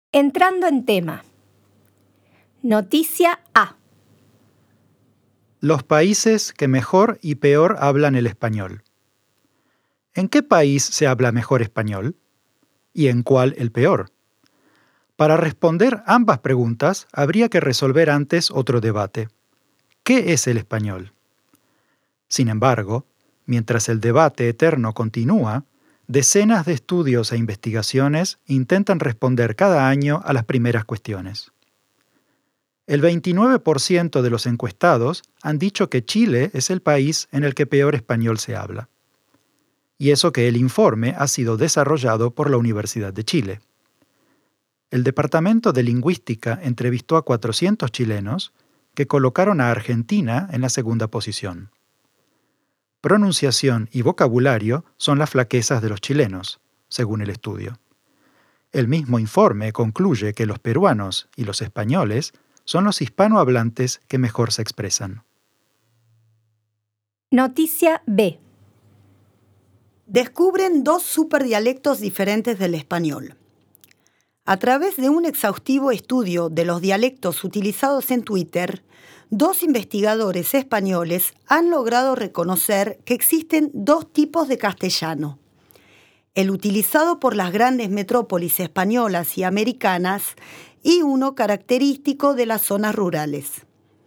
Entrando en tema. Noticia A. Los países que mejor y peor hablan el español. ¿En qué país se habla mejor español? ¿Y en cuál el peor? Para responder ambas preguntas, habría que resolver antes otro debate. ¿Qué es el español? Sin embargo, mientras el debate eterno continúa, decenas de estudios e investigaciones intentan responder cada año a las primeras cuestiones. El 29% de los encuestados han dicho que Chile es el país en el que peor español se habla. Y eso que el informe ha sido desarrollado por la Universidad de Chile. El Departamento de Lingüística entrevistó a 400 chilenos que colocaron a Argentina en la segunda posición. Pronunciación y vocabulario son las flaquezas de los chilenos, según el estudio. El mismo informe concluye que los peruanos y los españoles son los hispanohablantes que mejor se expresan. Noticia B. Descubren dos superdialectos diferentes del español. A través de un exhaustivo estudio de los dialectos utilizados en Twitter, dos investigadores españoles han logrado reconocer que existen dos tipos de castellano: el utilizado por las grandes metrópolis españolas y americanas y uno característico de las zonas rurales.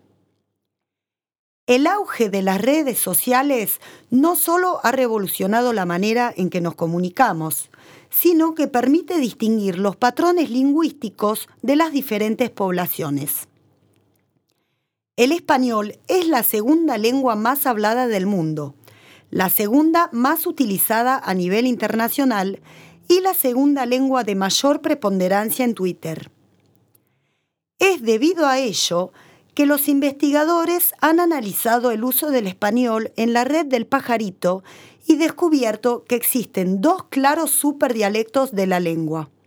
El auge de las redes sociales no solo ha revolucionado la manera en que nos comunicamos, sino que permite distinguir los patrones lingüísticos de las diferentes poblaciones. El español es la segunda lengua más hablada del mundo, la segunda más utilizada a nivel internacional y la segunda lengua de mayor preponderancia en Twitter. Es debido a ello que los investigadores han analizado el uso del español en la red del pajarito y descubierto que existen dos claros superdialectos de la lengua.